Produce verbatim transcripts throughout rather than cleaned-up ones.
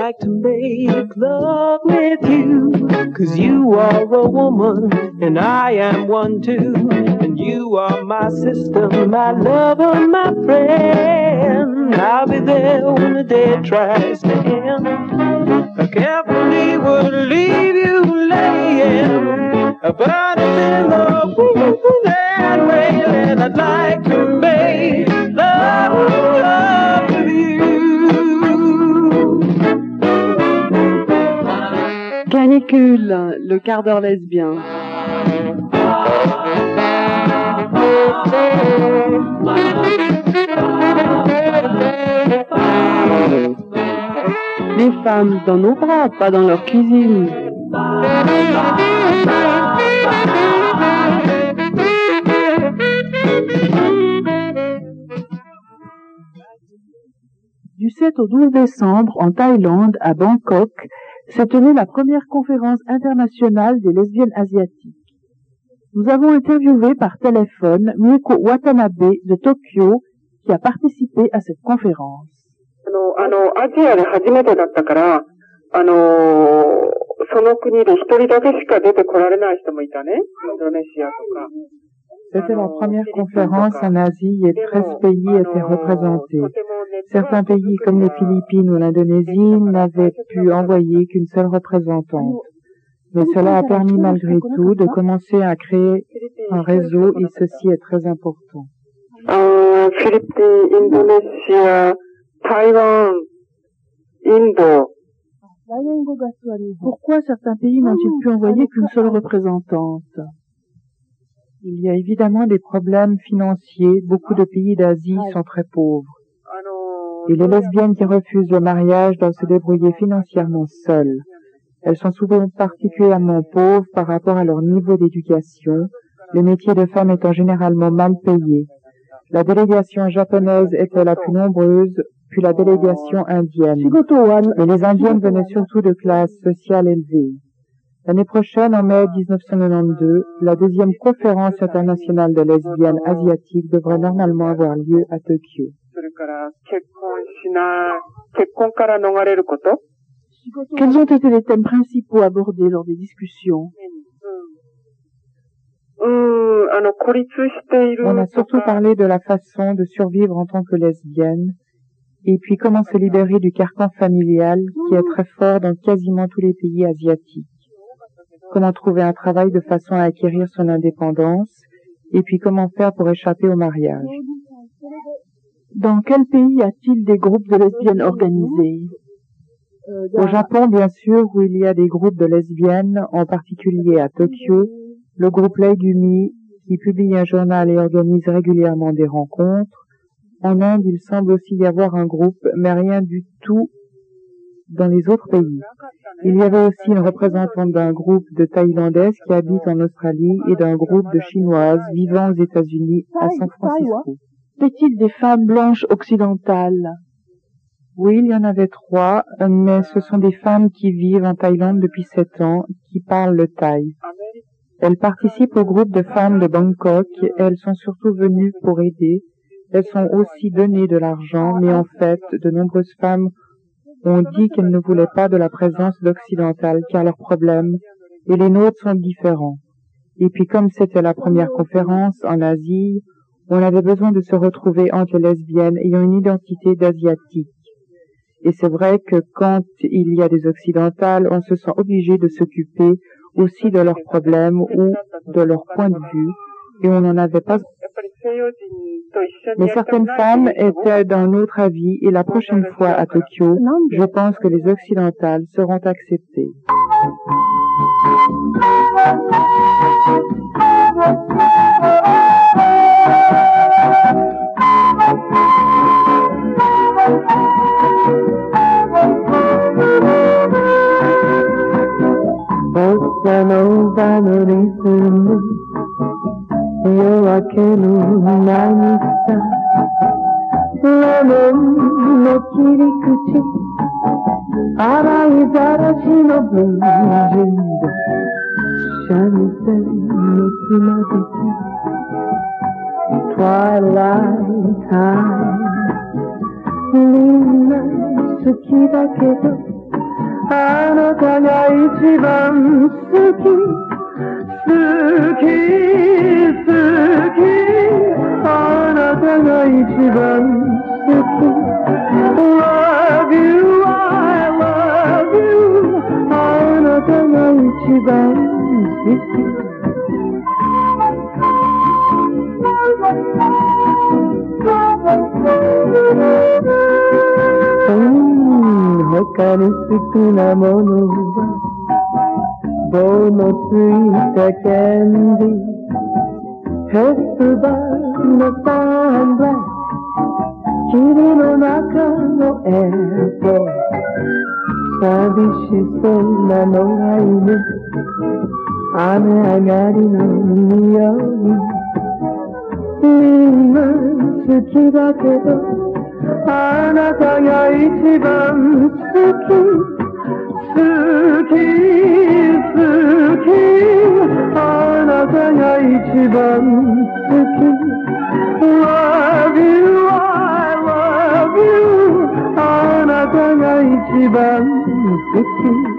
like to make love with you, 'cause you are a woman and I am one too, and you are my sister, my lover, my friend. I'll be there when the day tries to end. I carefully would leave you laying, but I'm in the wind and rain, and I'd like to make love, love with you. Canicule, le quart d'heure lesbien. Les femmes dans nos bras, pas dans leur cuisine. Du sept au douze décembre, en Thaïlande, à Bangkok, s'est tenue la première conférence internationale des lesbiennes asiatiques. Nous avons interviewé par téléphone Mieko Watanabe de Tokyo, qui a participé à cette conférence. あの、アジアで初めてだったから、あの、その国で一人だけしか出てこられない人もいたね。インドネシアとか。 C'était la première conférence en Asie et treize pays étaient représentés. Certains pays comme les Philippines ou l'Indonésie n'avaient pu envoyer qu'une seule représentante. Mais cela a permis malgré tout de commencer à créer un réseau et ceci est très important. Euh, Philippines, Indonésie, Taïwan, Indo. Pourquoi certains pays n'ont-ils pu envoyer qu'une seule représentante? Il y a évidemment des problèmes financiers. Beaucoup de pays d'Asie sont très pauvres. Et les lesbiennes qui refusent le mariage doivent se débrouiller financièrement seules. Elles sont souvent particulièrement pauvres par rapport à leur niveau d'éducation, les métiers de femmes étant généralement mal payés. La délégation japonaise était la plus nombreuse, puis la délégation indienne. Mais les indiennes venaient surtout de classes sociales élevées. L'année prochaine, en mai dix-neuf cent quatre-vingt-douze, la deuxième conférence internationale de lesbiennes asiatiques devrait normalement avoir lieu à Tokyo. Quels ont été les thèmes principaux abordés lors des discussions? On a surtout parlé de la façon de survivre en tant que lesbienne, et puis comment se libérer du carcan familial qui est très fort dans quasiment tous les pays asiatiques. Comment trouver un travail de façon à acquérir son indépendance, et puis comment faire pour échapper au mariage. Dans quel pays y a-t-il des groupes de lesbiennes organisés? Au Japon, bien sûr, où il y a des groupes de lesbiennes, en particulier à Tokyo, le groupe Leigumi, qui publie un journal et organise régulièrement des rencontres. En Inde, il semble aussi y avoir un groupe, mais rien du tout dans les autres pays. Il y avait aussi une représentante d'un groupe de Thaïlandaises qui habitent en Australie et d'un groupe de Chinoises vivant aux États-Unis à San Francisco. Y a-t-il des femmes blanches occidentales? Oui, il y en avait trois, mais ce sont des femmes qui vivent en Thaïlande depuis sept ans, qui parlent le thaï. Elles participent au groupe de femmes de Bangkok. Elles sont surtout venues pour aider. Elles sont aussi données de l'argent, mais en fait, de nombreuses femmes ont dit qu'elles ne voulaient pas de la présence d'occidentales car leurs problèmes et les nôtres sont différents. Et puis comme c'était la première conférence en Asie, on avait besoin de se retrouver entre lesbiennes ayant une identité d'asiatique. Et c'est vrai que quand il y a des occidentales, on se sent obligé de s'occuper aussi de leurs problèmes ou de leur point de vue, et on n'en avait pas. Mais certaines femmes étaient d'un autre avis, et la prochaine fois à Tokyo, je pense que les occidentales seront acceptées. Bossa nova no ritmo, Yoake no namisa, Lemon no kirikuchi, Arai zarashi no bunjin, Shamisen no tsumabuchi, Twilight time, Minna suki dakedo, あなたが一番好き好き好きあなたが一番好き Love you I love you あなたが一番好き他に好きなものは棒のついたキャンディーヘスバーのサングラス霧の中のエコ寂しそうな野良犬雨上がりの匂いみんな好きだけどあなたが一番好き好き好きあなたが一番好き Love you I love you あなたが一番好き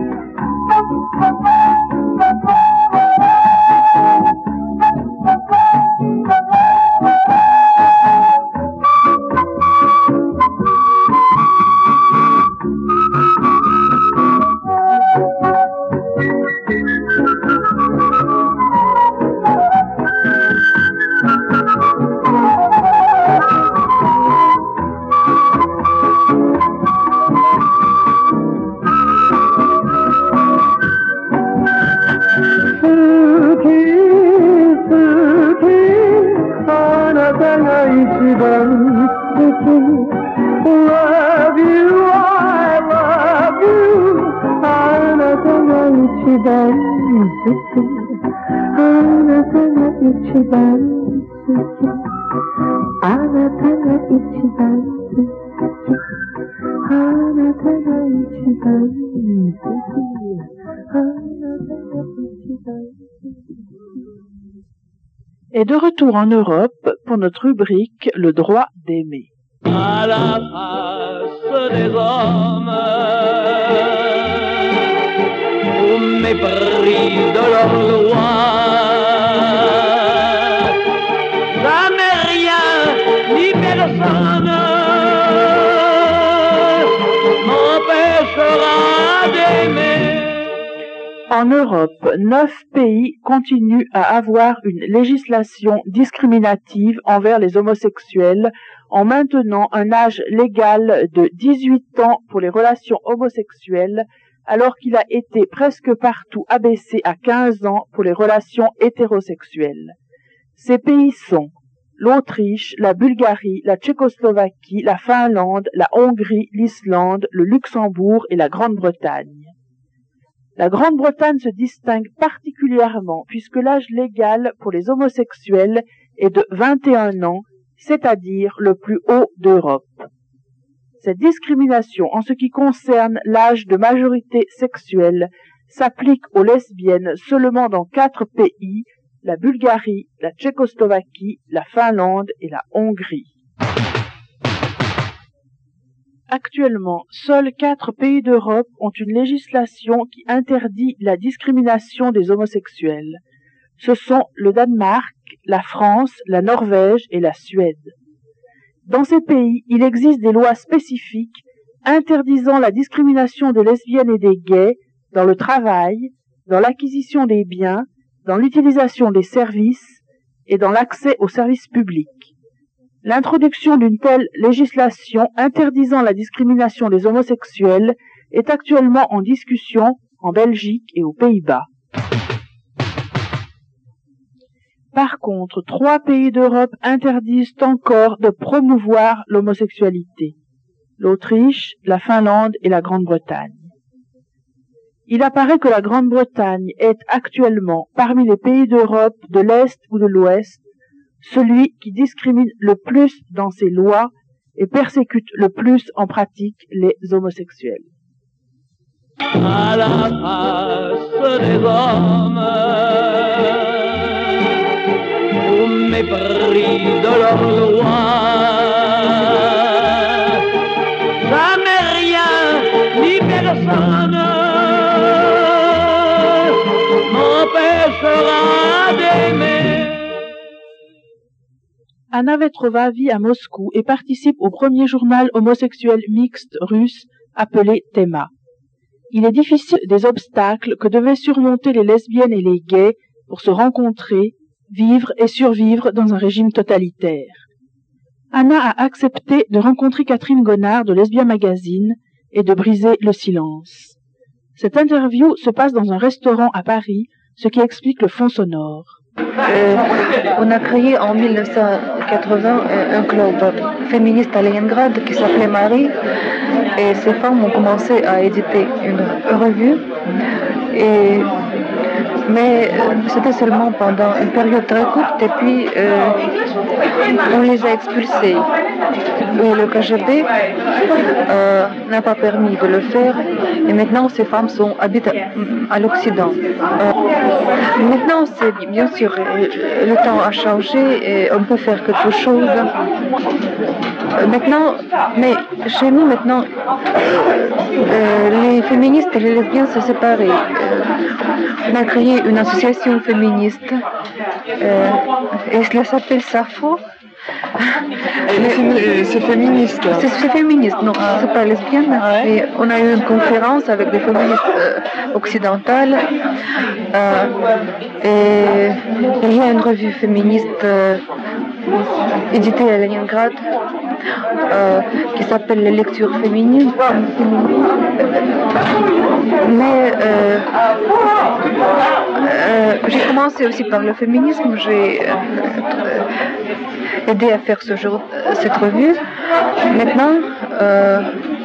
Et de retour en Europe pour notre rubrique Le droit d'aimer. À la face des hommes, au mépris de leurs lois, jamais rien ni personne m'empêchera d'aimer. En Europe, neuf pays continuent à avoir une législation discriminative envers les homosexuels en maintenant un âge légal de dix-huit ans pour les relations homosexuelles, alors qu'il a été presque partout abaissé à quinze ans pour les relations hétérosexuelles. Ces pays sont l'Autriche, la Bulgarie, la Tchécoslovaquie, la Finlande, la Hongrie, l'Islande, le Luxembourg et la Grande-Bretagne. La Grande-Bretagne se distingue particulièrement puisque l'âge légal pour les homosexuels est de vingt et un ans, c'est-à-dire le plus haut d'Europe. Cette discrimination en ce qui concerne l'âge de majorité sexuelle s'applique aux lesbiennes seulement dans quatre pays, la Bulgarie, la Tchécoslovaquie, la Finlande et la Hongrie. Actuellement, seuls quatre pays d'Europe ont une législation qui interdit la discrimination des homosexuels. Ce sont le Danemark, la France, la Norvège et la Suède. Dans ces pays, il existe des lois spécifiques interdisant la discrimination des lesbiennes et des gays dans le travail, dans l'acquisition des biens, dans l'utilisation des services et dans l'accès aux services publics. L'introduction d'une telle législation interdisant la discrimination des homosexuels est actuellement en discussion en Belgique et aux Pays-Bas. Par contre, trois pays d'Europe interdisent encore de promouvoir l'homosexualité: l'Autriche, la Finlande et la Grande-Bretagne. Il apparaît que la Grande-Bretagne est actuellement, parmi les pays d'Europe de l'Est ou de l'Ouest, celui qui discrimine le plus dans ses lois et persécute le plus en pratique les homosexuels. À la face des hommes, au mépris de leurs lois, jamais rien ni personne Anna Vetrova vit à Moscou et participe au premier journal homosexuel mixte russe appelé Tema. Il est difficile des obstacles que devaient surmonter les lesbiennes et les gays pour se rencontrer, vivre et survivre dans un régime totalitaire. Anna a accepté de rencontrer Catherine Gonard de Lesbia Magazine et de briser le silence. Cette interview se passe dans un restaurant à Paris, ce qui explique le fond sonore. Euh, on a créé en mille neuf cent quatre-vingts un club féministe à Leningrad qui s'appelait Marie, et ces femmes ont commencé à éditer une revue, et, mais c'était seulement pendant une période très courte, et puis euh, on les a expulsées. Et le K G B euh, n'a pas permis de le faire, et maintenant ces femmes sont, habitent à, à l'Occident. Euh, maintenant, c'est bien sûr, le temps a changé et on peut faire quelque chose. Euh, maintenant, mais chez nous maintenant, euh, les féministes et les lesbiennes se séparent. Euh, on a créé une association féministe euh, et cela s'appelle SAFO. C'est féministe. C'est, c'est féministe, non, ah. c'est pas lesbienne. Ah ouais. Et on a eu une conférence avec des féministes euh, occidentales. Euh, et il y a une revue féministe euh, éditée à Leningrad euh, qui s'appelle Les Lectures féminines. Mais euh, euh, j'ai commencé aussi par le féminisme. J'ai euh, aidé à faire ce jour, cette revue. Maintenant, euh,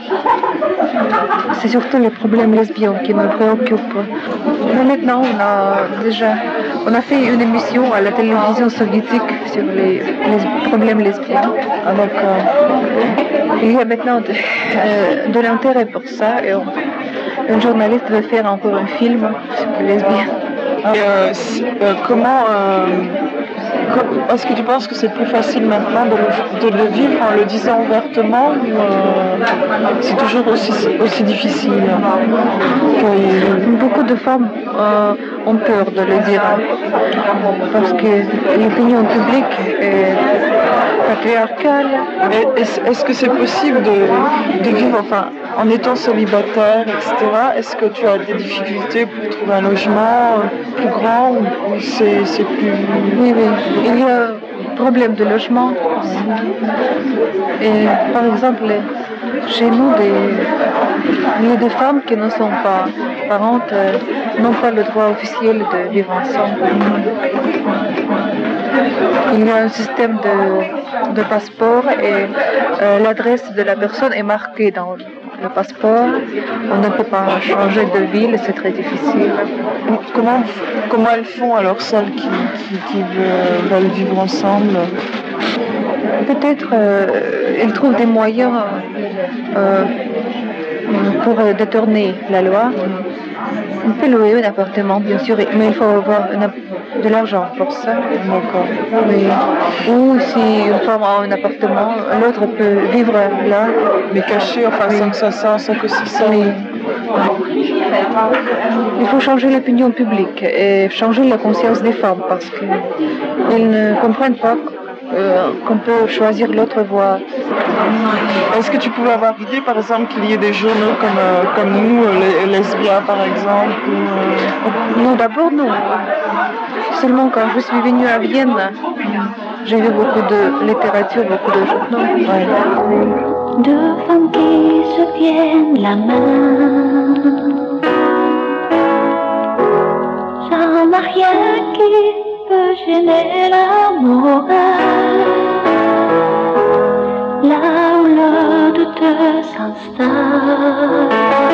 c'est surtout les problèmes lesbiens qui me préoccupent. Mais maintenant, on a déjà, on a fait une émission à la télévision soviétique sur les, les problèmes lesbiens. Donc, euh, il y a maintenant de, euh, de l'intérêt pour ça. Et on, un journaliste veut faire encore un film sur les lesbiennes. Et euh, euh, comment euh, est-ce que tu penses que c'est plus facile maintenant de le, de le vivre en le disant ouvertement, ou euh, c'est toujours aussi, aussi difficile que... Beaucoup de femmes euh, ont peur de le dire parce que l'opinion publique est patriarcale. Et est-ce, est-ce que c'est possible de, de vivre enfin, en étant célibataire, et cetera. Est-ce que tu as des difficultés pour trouver un logement plus grand, ou c'est, c'est plus... Oui, oui. Il y a un problème de logement aussi. Et par exemple, chez nous, des, il y a des femmes qui ne sont pas parentes, euh, n'ont pas le droit officiel de vivre ensemble. Il y a un système de, de passeport et euh, l'adresse de la personne est marquée dans le passeport. On ne peut pas changer de ville, c'est très difficile. Comment, comment elles font alors, celles qui, qui, qui veulent, veulent vivre ensemble? Peut-être euh, elles trouvent des moyens euh, pour détourner la loi. On peut louer un appartement, bien sûr, mais il faut avoir de l'argent pour ça. D'accord. Oui. Ou si une femme a un appartement, l'autre peut vivre là. Mais caché, enfin, oui. cinq cents, cinq ou six cents. Oui. Il faut changer l'opinion publique et changer la conscience des femmes parce qu'elles ne comprennent pas Euh, qu'on peut choisir l'autre voie. Est-ce que tu pouvais avoir idée, par exemple, qu'il y ait des journaux comme, euh, comme nous, les Lesbia, par exemple ou, euh... Non, d'abord non. Seulement quand je suis venue à Vienne, j'ai vu beaucoup de littérature, beaucoup de journaux. Ouais. Deux femmes qui se tiennent la main, ça n'a rien qui peut gêner l'amour. Là où le doute s'installe,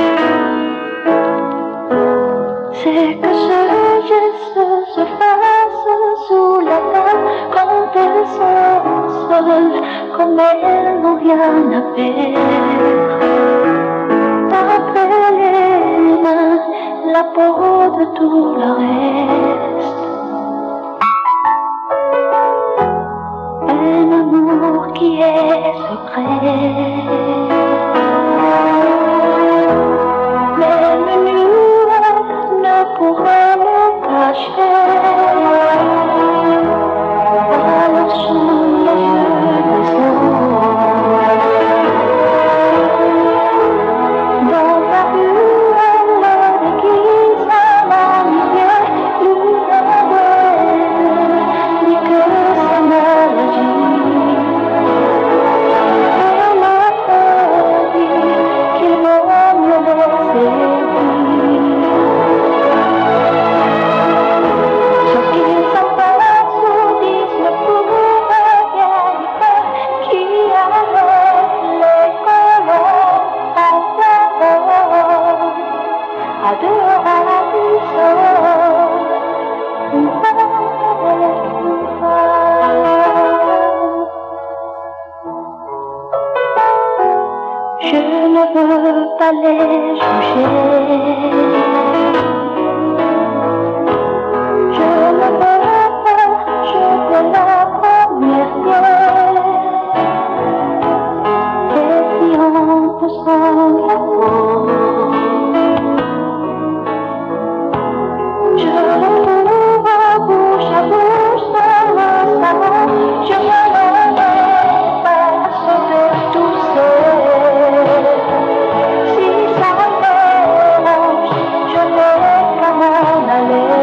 c'est que ce geste se fasse sous la table quand elles sont seules, comme elles n'ont rien à perdre. D'après les mains, la peau de tout le reste. Un amour qui est secret, mais le nuage ne pourra le cacher. Alors sous les Je ne veux pas les juger. Je ne veux pas jeter la première pierre. Et si on te sent la peau, je retrouve bouche à bouche sur le savon. Je me lève pas sauver tout seul. Si ça me dérange, je vais qu'à m'en aller.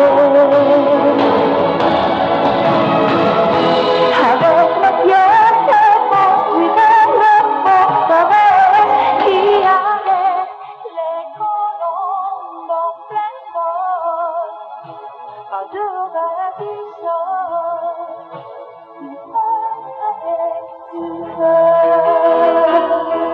Avec ma pierre, je construirai le forteresse qui arrête les colombes en plein vol. À deux ras du sol, une femme avec une fleur.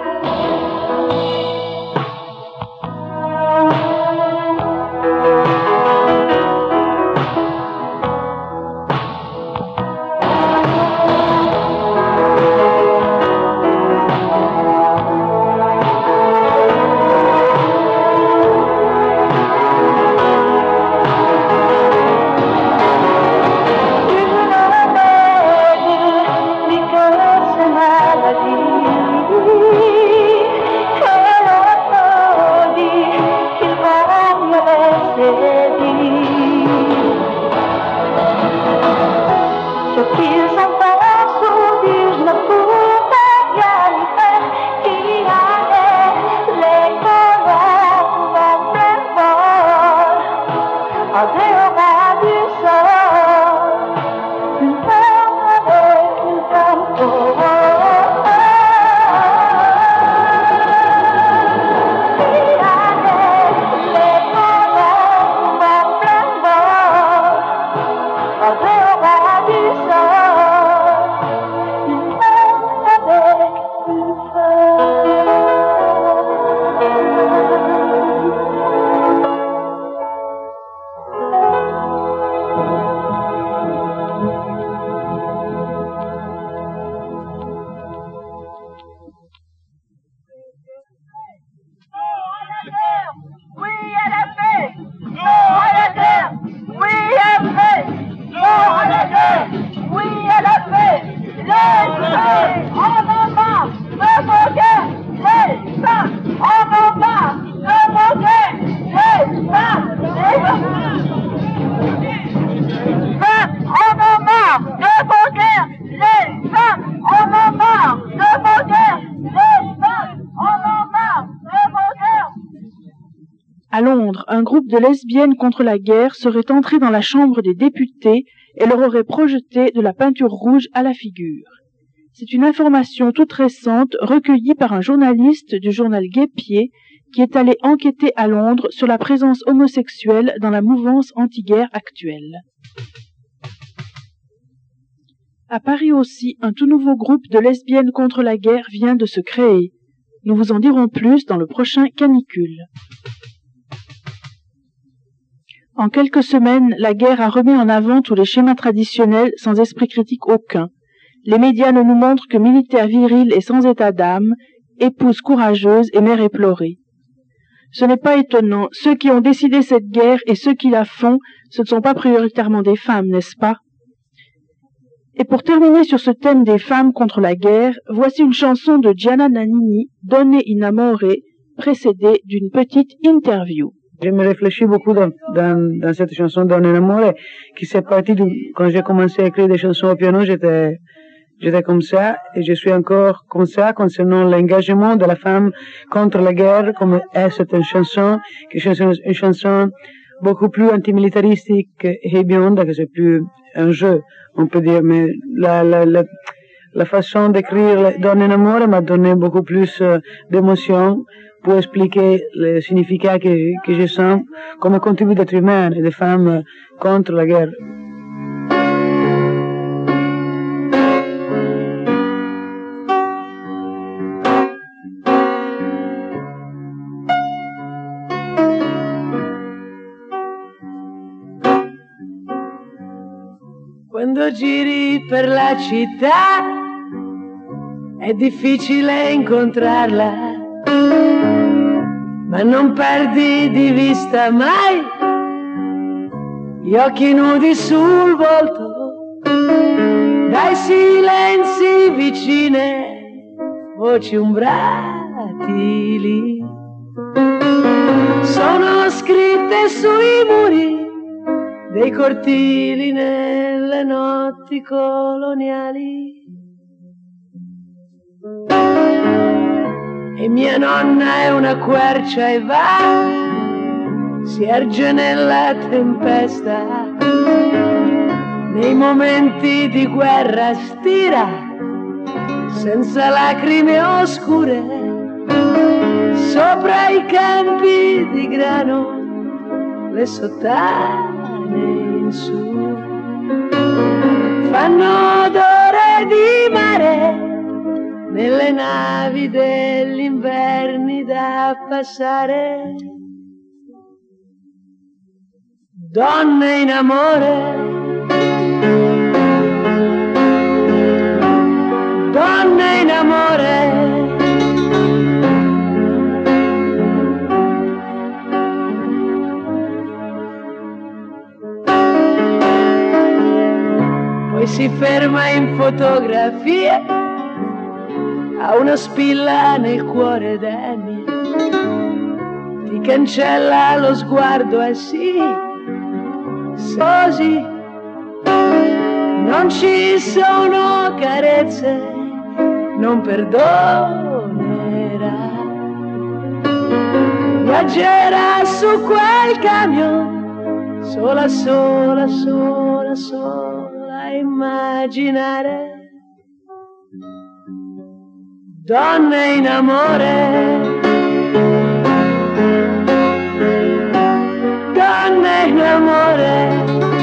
À Londres, un groupe de lesbiennes contre la guerre serait entré dans la Chambre des députés et leur aurait projeté de la peinture rouge à la figure. C'est une information toute récente recueillie par un journaliste du journal Guépier qui est allé enquêter à Londres sur la présence homosexuelle dans la mouvance anti-guerre actuelle. À Paris aussi, un tout nouveau groupe de lesbiennes contre la guerre vient de se créer. Nous vous en dirons plus dans le prochain Canicule. En quelques semaines, la guerre a remis en avant tous les schémas traditionnels sans esprit critique aucun. Les médias ne nous montrent que militaires virils et sans état d'âme, épouses courageuses et mères éplorées. Ce n'est pas étonnant, ceux qui ont décidé cette guerre et ceux qui la font, ce ne sont pas prioritairement des femmes, n'est-ce pas? Et pour terminer sur ce thème des femmes contre la guerre, voici une chanson de Gianna Nannini, Donne in Amore, précédée d'une petite interview. Je me réfléchis beaucoup dans, dans, dans cette chanson Donne in Amore, qui s'est partie du, quand j'ai commencé à écrire des chansons au piano, j'étais, j'étais comme ça, et je suis encore comme ça concernant l'engagement de la femme contre la guerre, comme est cette une chanson, qui est une, une chanson beaucoup plus antimilitaristique et beyond, que c'est plus un jeu, on peut dire, mais la, la, la, la façon d'écrire Donne in Amore m'a donné beaucoup plus euh, d'émotion pour expliquer le significat que, que je sens comme contribuer d'être humain et de femmes contre la guerre. Quando giri per la città è difficile incontrarla, ma non perdi di vista mai gli occhi nudi sul volto, dai silenzi vicine, voci umbratili, sono scritte sui muri dei cortili nelle notti coloniali. E mia nonna è una quercia e va, si erge nella tempesta, nei momenti di guerra stira, senza lacrime oscure, sopra i campi di grano, le sottane in su, fanno odore di mare, nelle navi degli inverni da passare. Donne in amore, donne in amore, poi si ferma in fotografie, ha una spilla nel cuore d'Annie, ti cancella lo sguardo e sì, così non ci sono carezze, non perdonerà, viaggerà su quel camion, sola, sola, sola, sola a immaginare. Donne in amore, donne in amore,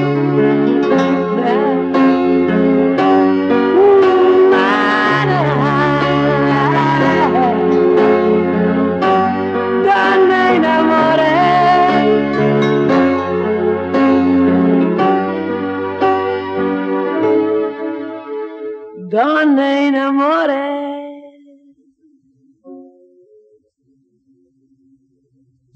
donne in amore, donne in amore.